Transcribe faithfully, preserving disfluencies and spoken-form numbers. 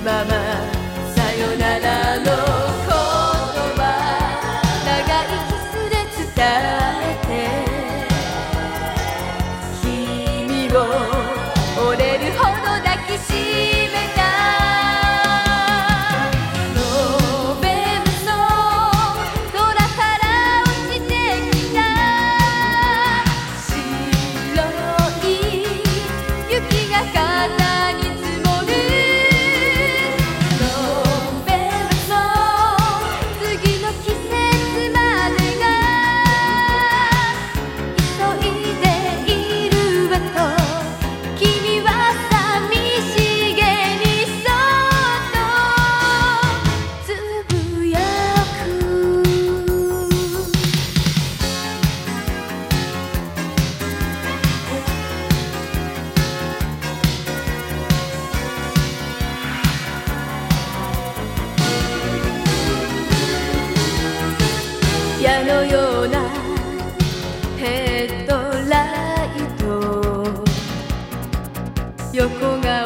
ままさよならの言葉、長いキスで伝えて君を折れるほど抱きしめた。ノーベルの空から落ちてきた白い雪が肩に積もる。ノーベルの次の季節までが急いでいるわと君は寂しげにそっとつぶやく。矢のようなヘッドライト、横顔